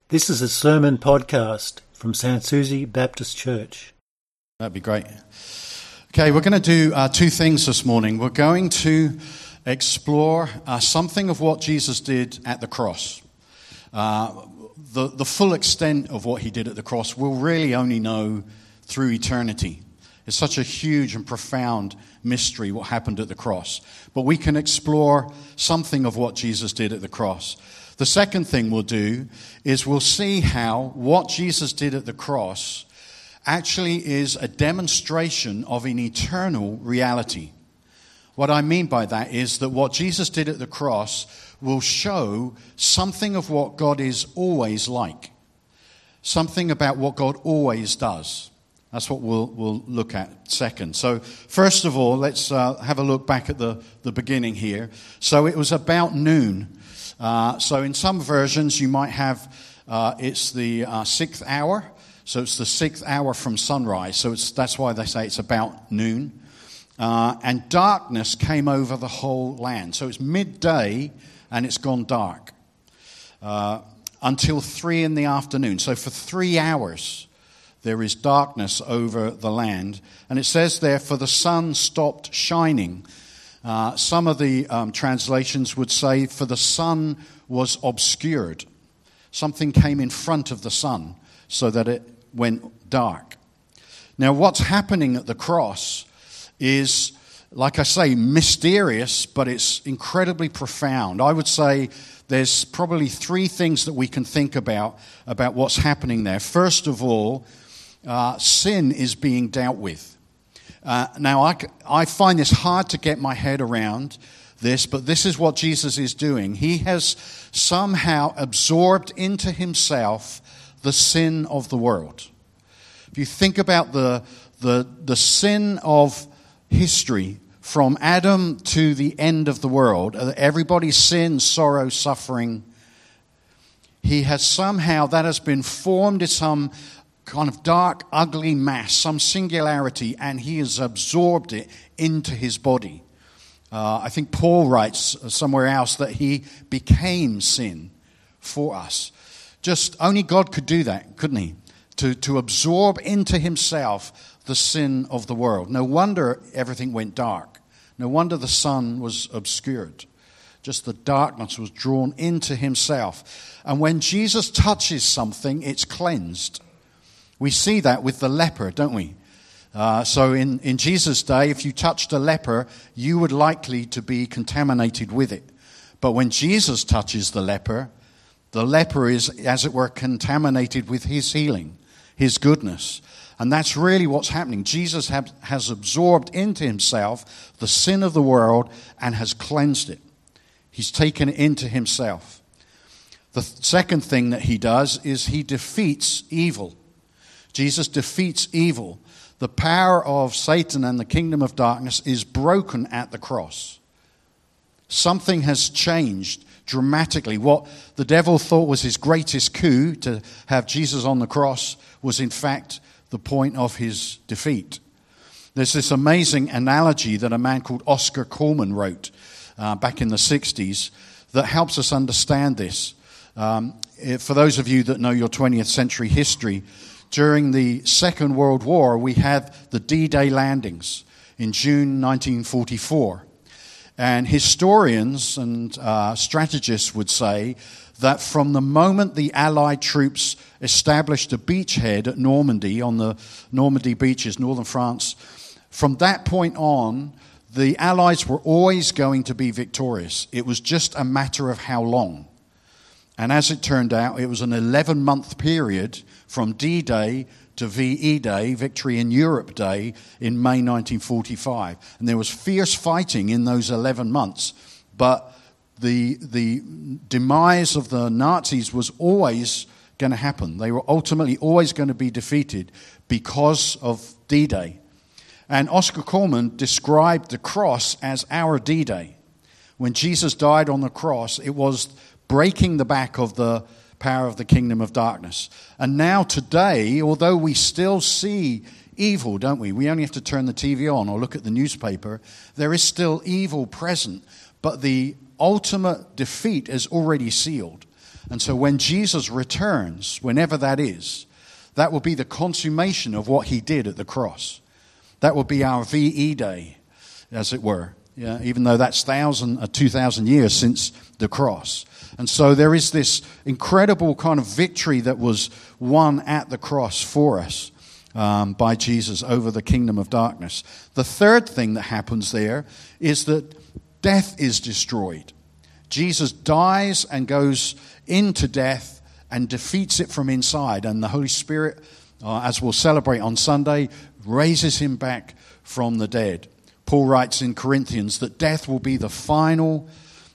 This is a sermon podcast from St. Susie Baptist Church. That'd be great. Okay, we're going to do two things this morning. We're going to explore something of what Jesus did at the cross. The full extent of what he did at the cross we'll really only know through eternity. It's such a huge and profound mystery what happened at the cross. But we can explore something of what Jesus did at the cross. The second thing we'll do is we'll see how what Jesus did at the cross actually is a demonstration of an eternal reality. What I mean by that is that what Jesus did at the cross will show something of what God is always like. Something about what God always does. That's what we'll look at second. So first of all, let's have a look back at the beginning here. So it was about noon. So in some versions you might have it's the 6th hour. So it's the 6th hour from sunrise. So that's why they say it's about noon. And darkness came over the whole land. So it's midday and it's gone dark until 3 in the afternoon. So for 3 hours there is darkness over the land. And it says there, for the sun stopped shining. Some of the translations would say, for the sun was obscured. Something came in front of the sun so that it went dark. Now, what's happening at the cross is, like I say, mysterious, but it's incredibly profound. I would say there's probably 3 things that we can think about what's happening there. First of all, sin is being dealt with. Now, I find this hard to get my head around this, but this is what Jesus is doing. He has somehow absorbed into himself the sin of the world. If you think about the sin of history from Adam to the end of the world, everybody's sin, sorrow, suffering, he has somehow, that has been formed in some kind of dark, ugly mass, some singularity, and he has absorbed it into his body. I think Paul writes somewhere else that he became sin for us. Just only God could do that, couldn't he? To absorb into himself the sin of the world. No wonder everything went dark. No wonder the sun was obscured. Just the darkness was drawn into himself. And when Jesus touches something, it's cleansed. We see that with the leper, don't we? So in Jesus' day, if you touched a leper, you would likely to be contaminated with it. But when Jesus touches the leper is, as it were, contaminated with his healing, his goodness. And that's really what's happening. Jesus has absorbed into himself the sin of the world and has cleansed it. He's taken it into himself. The second thing that he does is he defeats evil. Jesus defeats evil. The power of Satan and the kingdom of darkness is broken at the cross. Something has changed dramatically. What the devil thought was his greatest coup, to have Jesus on the cross, was in fact the point of his defeat. There's this amazing analogy that a man called Oscar Cullmann wrote back in the 60s that helps us understand this. For those of you that know your 20th century history, during the Second World War, we had the D-Day landings in June 1944. And historians and strategists would say that from the moment the Allied troops established a beachhead at Normandy, on the Normandy beaches, northern France, from that point on, the Allies were always going to be victorious. It was just a matter of how long. And as it turned out, it was an 11-month period from D-Day to VE Day, Victory in Europe Day, in May 1945. And there was fierce fighting in those 11 months. But the demise of the Nazis was always going to happen. They were ultimately always going to be defeated because of D-Day. And Oscar Cullmann described the cross as our D-Day. When Jesus died on the cross, it was breaking the back of the power of the kingdom of darkness. And now today, although we still see evil, don't we? We only have to turn the TV on or look at the newspaper. There is still evil present, but the ultimate defeat is already sealed. And so when Jesus returns, whenever that is, that will be the consummation of what he did at the cross. That will be our VE day, as it were. Yeah, even though that's 2,000 years since the cross. And so there is this incredible kind of victory that was won at the cross for us by Jesus over the kingdom of darkness. The third thing that happens there is that death is destroyed. Jesus dies and goes into death and defeats it from inside. And the Holy Spirit, as we'll celebrate on Sunday, raises him back from the dead. Paul writes in Corinthians that death will be the final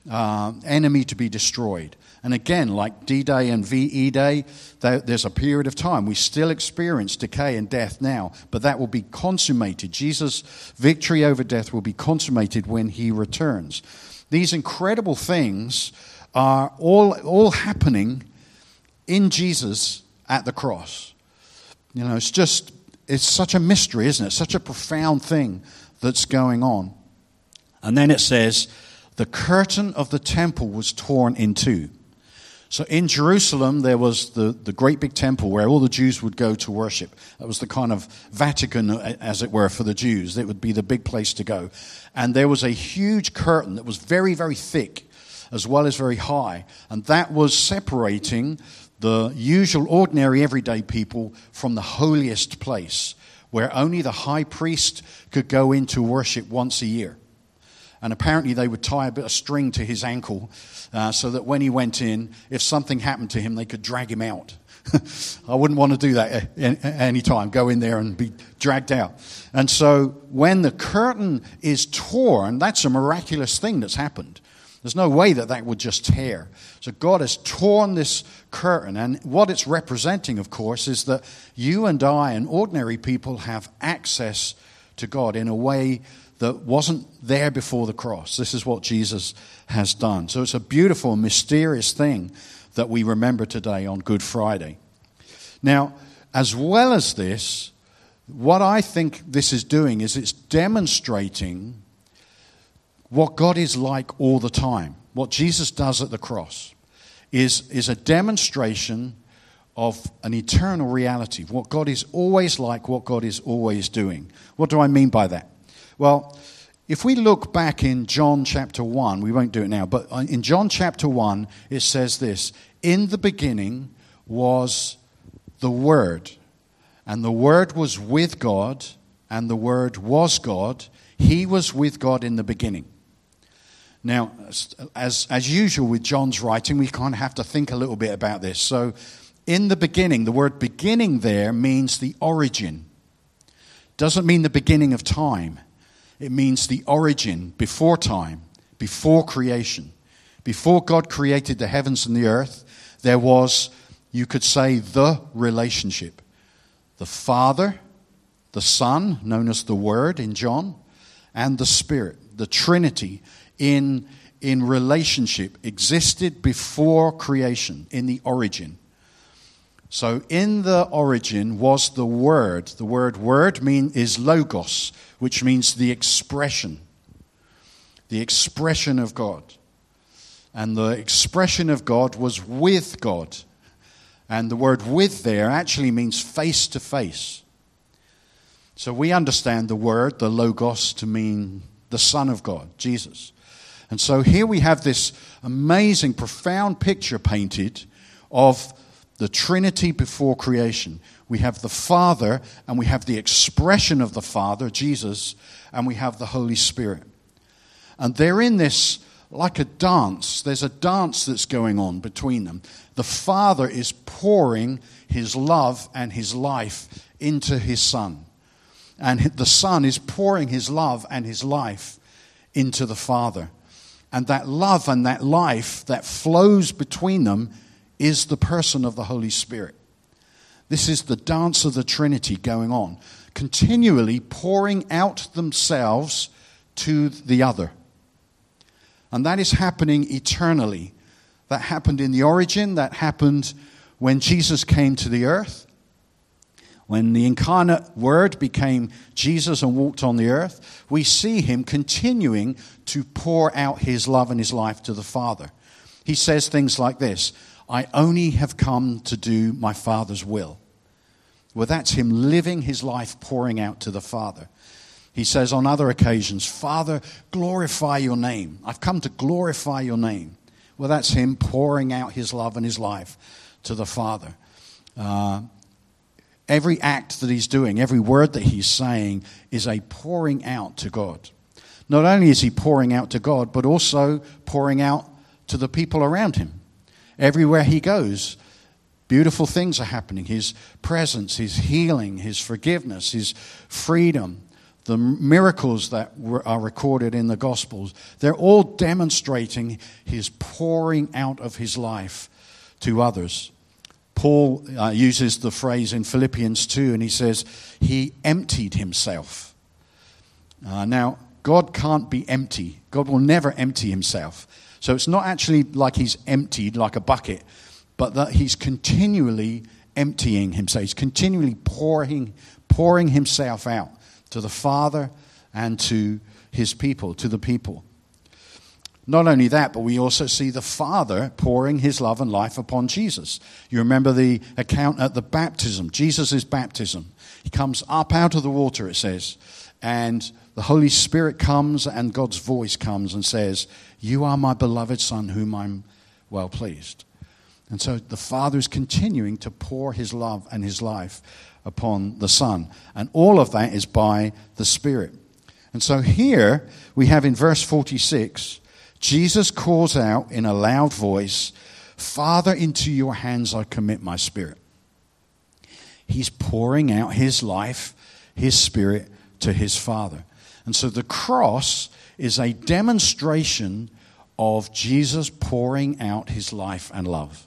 enemy to be destroyed. And again, like D-Day and VE Day, there's a period of time. We still experience decay and death now, but that will be consummated. Jesus' victory over death will be consummated when he returns. These incredible things are all happening in Jesus at the cross. You know, it's such a mystery, isn't it? Such a profound thing that's going on. And then it says, the curtain of the temple was torn in two. So in Jerusalem, there was the great big temple where all the Jews would go to worship. That was the kind of Vatican, as it were, for the Jews. It would be the big place to go. And there was a huge curtain that was very, very thick, as well as very high. And that was separating the usual, ordinary, everyday people from the holiest place, where only the high priest could go in to worship once a year. And apparently they would tie a bit of string to his ankle so that when he went in, if something happened to him, they could drag him out. I wouldn't want to do that any time, go in there and be dragged out. And so when the curtain is torn, that's a miraculous thing that's happened. There's no way that would just tear. So God has torn this curtain, and what it's representing, of course, is that you and I and ordinary people have access to God in a way that wasn't there before the cross. This is what Jesus has done. So it's a beautiful, mysterious thing that we remember today on Good Friday. Now, as well as this, what I think this is doing is it's demonstrating what God is like all the time. What Jesus does at the cross is a demonstration of an eternal reality, what God is always like, what God is always doing. What do I mean by that? Well, if we look back in John chapter 1, we won't do it now, but in John chapter 1, it says this: in the beginning was the Word, and the Word was with God, and the Word was God. He was with God in the beginning. Now, as usual with John's writing, we kind of have to think a little bit about this. So, in the beginning, the word beginning there means the origin. Doesn't mean the beginning of time. It means the origin, before time, before creation. Before God created the heavens and the earth, there was, you could say, the relationship. The Father, the Son, known as the Word in John, and the Spirit, the Trinity, in relationship, existed before creation, in the origin. So in the origin was the Word. The word is logos, which means the expression of God. And the expression of God was with God. And the word with there actually means face to face. So we understand the word, the logos, to mean the Son of God, Jesus. And so here we have this amazing, profound picture painted of the Trinity before creation. We have the Father, and we have the expression of the Father, Jesus, and we have the Holy Spirit. And they're in this like a dance. There's a dance that's going on between them. The Father is pouring his love and his life into his Son. And the Son is pouring his love and his life into the Father. And that love and that life that flows between them is the person of the Holy Spirit. This is the dance of the Trinity going on, continually pouring out themselves to the other. And that is happening eternally. That happened in the origin, that happened when Jesus came to the earth. When the incarnate Word became Jesus and walked on the earth, we see him continuing to pour out his love and his life to the Father. He says things like this: I only have come to do my Father's will. Well, that's him living his life pouring out to the Father. He says on other occasions, Father, glorify your name. I've come to glorify your name. Well, that's him pouring out his love and his life to the Father. Every act that he's doing, every word that he's saying is a pouring out to God. Not only is he pouring out to God, but also pouring out to the people around him. Everywhere he goes, beautiful things are happening. His presence, his healing, his forgiveness, his freedom, the miracles that are recorded in the Gospels, they're all demonstrating his pouring out of his life to others. Paul uses the phrase in Philippians 2, and he says, he emptied himself. Now, God can't be empty. God will never empty himself. So it's not actually like he's emptied like a bucket, but that he's continually emptying himself. He's continually pouring himself out to the Father and to his people, to the people. Not only that, but we also see the Father pouring his love and life upon Jesus. You remember the account at the baptism, Jesus' baptism. He comes up out of the water, it says, and the Holy Spirit comes and God's voice comes and says, you are my beloved Son, whom I'm well pleased. And so the Father is continuing to pour his love and his life upon the Son. And all of that is by the Spirit. And so here we have in verse 46, Jesus calls out in a loud voice, Father, into your hands I commit my spirit. He's pouring out his life, his spirit to his Father. And so the cross is a demonstration of Jesus pouring out his life and love.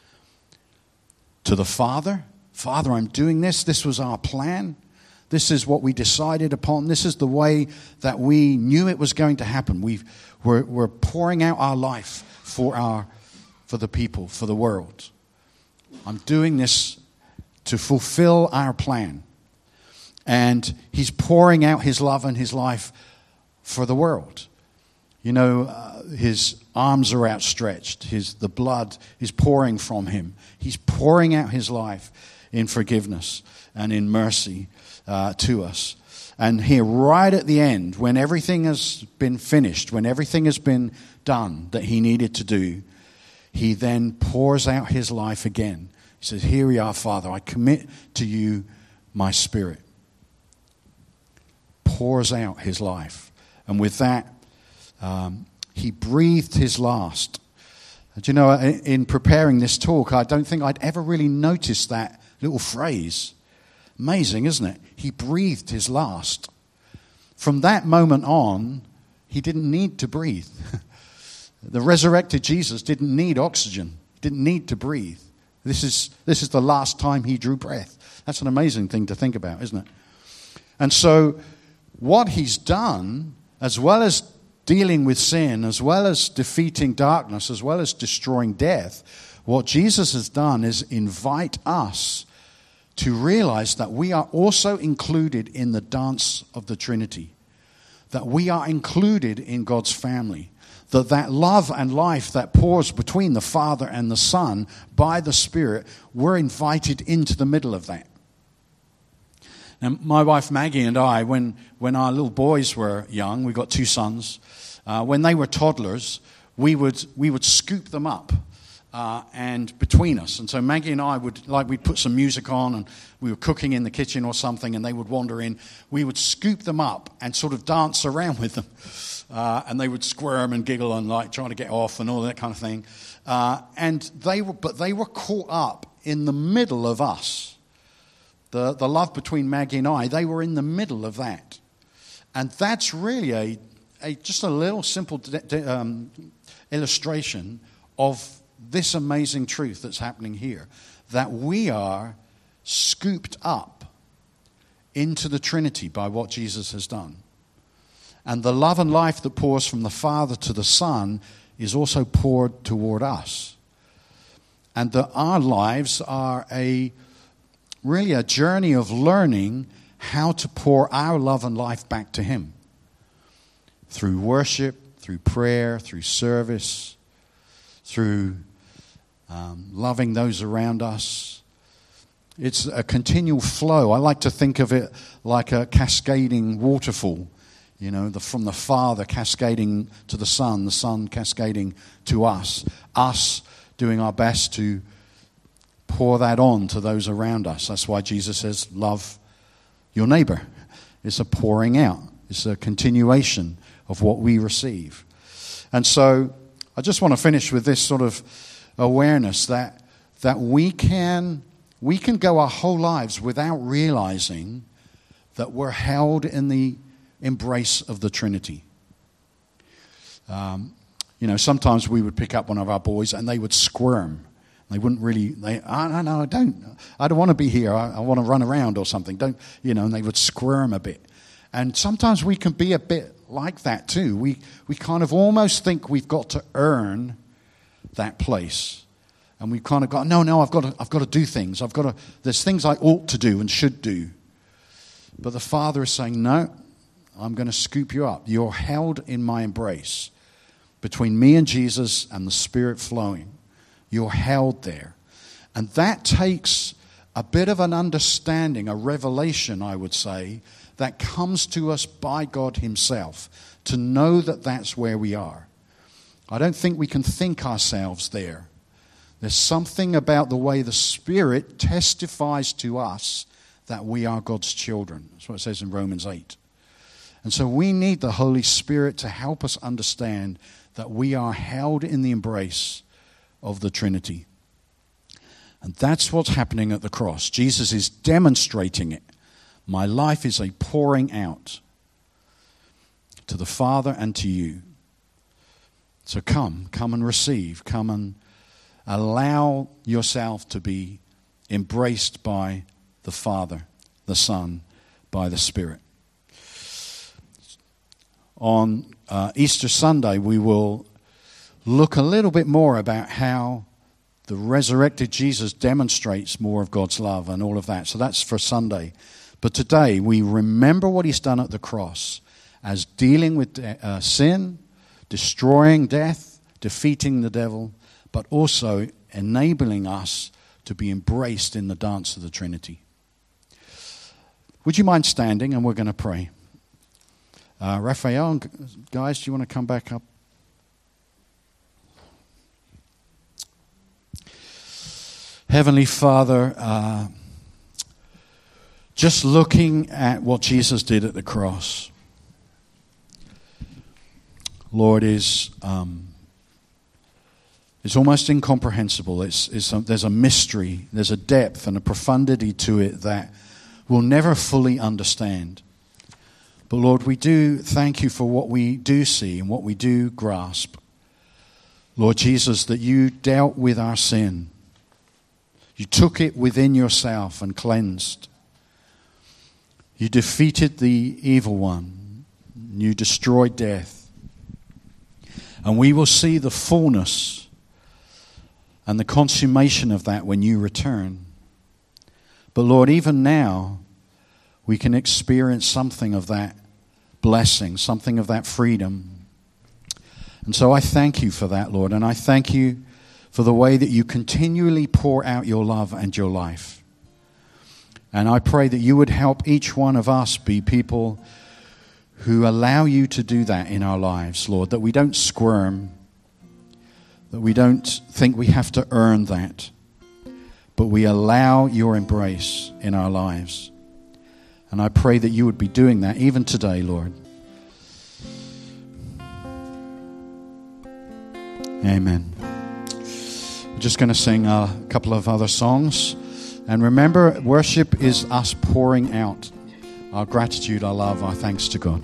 To the Father, Father, I'm doing this. This was our plan. This is what we decided upon. This is the way that we knew it was going to happen. We're pouring out our life for the people, for the world. I'm doing this to fulfill our plan. And he's pouring out his love and his life for the world. You know, his arms are outstretched. The blood is pouring from him. He's pouring out his life in forgiveness and in mercy to us. And here, right at the end, when everything has been finished, when everything has been done that he needed to do, he then pours out his life again. He says, here we are, Father, I commit to you my spirit. Pours out his life. And with that, he breathed his last. Do you know, in preparing this talk, I don't think I'd ever really noticed that little phrase. Amazing, isn't it? He breathed his last. From that moment on, he didn't need to breathe. The resurrected Jesus didn't need oxygen. He didn't need to breathe. This is the last time he drew breath. That's an amazing thing to think about, isn't it? And so what he's done, as well as dealing with sin, as well as defeating darkness, as well as destroying death, what Jesus has done is invite us to realize that we are also included in the dance of the Trinity, that we are included in God's family, that love and life that pours between the Father and the Son by the Spirit, we're invited into the middle of that. Now, my wife Maggie and I, when our little boys were young, we got two sons, when they were toddlers, we would scoop them up. And between us. And so Maggie and I we'd put some music on and we were cooking in the kitchen or something and they would wander in. We would scoop them up and sort of dance around with them. And they would squirm and giggle and like trying to get off and all that kind of thing. And they were caught up in the middle of us. The love between Maggie and I, they were in the middle of that. And that's really just a little simple illustration of this amazing truth that's happening here, that we are scooped up into the Trinity by what Jesus has done. And the love and life that pours from the Father to the Son is also poured toward us. And that our lives are really a journey of learning how to pour our love and life back to Him. Through worship, through prayer, through service, through loving those around us. It's a continual flow. I like to think of it like a cascading waterfall, from the Father cascading to the Son cascading to us doing our best to pour that on to those around us. That's why Jesus says, love your neighbor. It's a pouring out. It's a continuation of what we receive. And so I just want to finish with this sort of awareness that we can go our whole lives without realizing that we're held in the embrace of the Trinity. Sometimes we would pick up one of our boys and they would squirm. They wouldn't really, I don't want to be here. I want to run around or something. And they would squirm a bit. And sometimes we can be a bit like that too. We kind of almost think we've got to earn that place. And we've kind of got, no, I've got to do things. There's things I ought to do and should do. But the Father is saying, no, I'm going to scoop you up. You're held in my embrace between me and Jesus and the Spirit flowing. You're held there. And that takes a bit of an understanding, a revelation, I would say, that comes to us by God himself, to know that that's where we are. I don't think we can think ourselves there. There's something about the way the Spirit testifies to us that we are God's children. That's what it says in Romans 8. And so we need the Holy Spirit to help us understand that we are held in the embrace of the Trinity. And that's what's happening at the cross. Jesus is demonstrating it. My life is a pouring out to the Father and to you. So come and receive. Come and allow yourself to be embraced by the Father, the Son, by the Spirit. On Easter Sunday, we will look a little bit more about how the resurrected Jesus demonstrates more of God's love and all of that. So that's for Sunday. But today, we remember what he's done at the cross as dealing with sin, destroying death, defeating the devil, but also enabling us to be embraced in the dance of the Trinity. Would you mind standing, and we're going to pray. Raphael, guys, do you want to come back up? Heavenly Father, just looking at what Jesus did at the cross, Lord, is it's almost incomprehensible. There's a mystery, there's a depth and a profundity to it that we'll never fully understand. But Lord, we do thank you for what we do see and what we do grasp. Lord Jesus, that you dealt with our sin. You took it within yourself and cleansed. You defeated the evil one. You destroyed death. And we will see the fullness and the consummation of that when you return. But Lord, even now, we can experience something of that blessing, something of that freedom. And so I thank you for that, Lord, and I thank you for the way that you continually pour out your love and your life. And I pray that you would help each one of us be people who allow you to do that in our lives, Lord, that we don't squirm, that we don't think we have to earn that, but we allow your embrace in our lives. And I pray that you would be doing that even today, Lord. Amen. We're just going to sing a couple of other songs. And remember, worship is us pouring out our gratitude, our love, our thanks to God.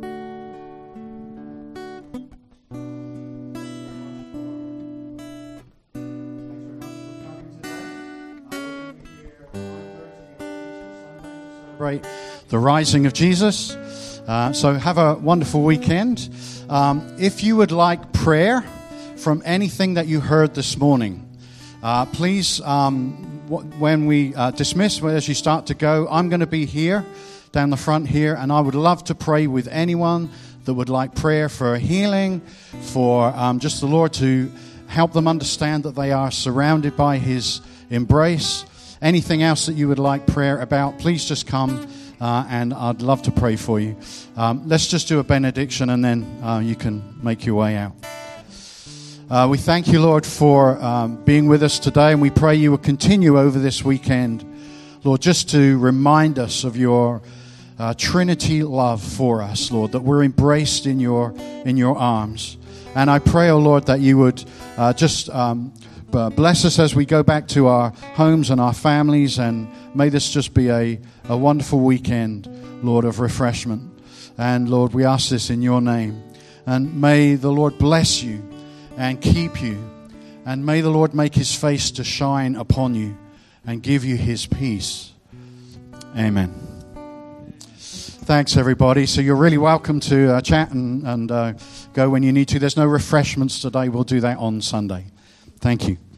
The rising of Jesus. So have a wonderful weekend. If you would like prayer from anything that you heard this morning, please, when we dismiss, as you start to go, I'm going to be here, down the front here, and I would love to pray with anyone that would like prayer for healing, for just the Lord to help them understand that they are surrounded by his embrace. Anything else that you would like prayer about, please just come and I'd love to pray for you. Let's just do a benediction and then you can make your way out. We thank you, Lord, for being with us today, and we pray you will continue over this weekend, Lord, just to remind us of your Trinity love for us, Lord, that we're embraced in your arms. And I pray, oh Lord, that you would just bless us as we go back to our homes and our families, and may this just be a wonderful weekend, Lord, of refreshment. And Lord, we ask this in your name. And may the Lord bless you and keep you. And may the Lord make his face to shine upon you and give you his peace. Amen. Thanks, everybody. So you're really welcome to chat and go when you need to. There's no refreshments today. We'll do that on Sunday. Thank you.